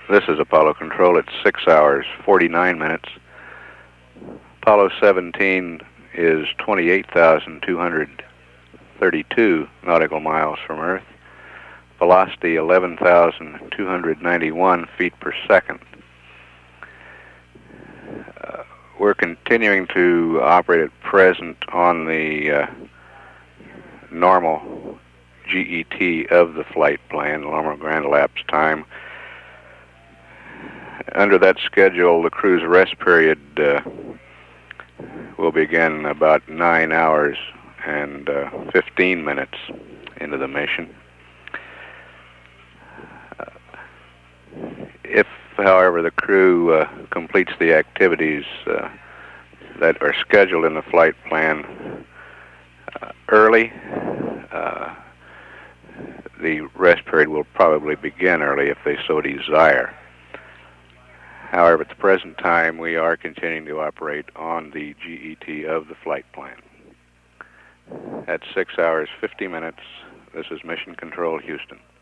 This is Apollo Control. It's 6 hours, 49 minutes. Apollo 17 is 28,232 nautical miles from Earth. Velocity 11,291 feet per second. We're continuing to operate at present on the normal GET of the flight plan, normal ground elapsed time. Under that schedule, the crew's rest period will begin about 9 hours and 15 minutes into the mission. If, however, the crew completes the activities that are scheduled in the flight plan early, the rest period will probably begin early if they so desire. However, at the present time, we are continuing to operate on the GET of the flight plan. At 6 hours, 50 minutes, this is Mission Control, Houston.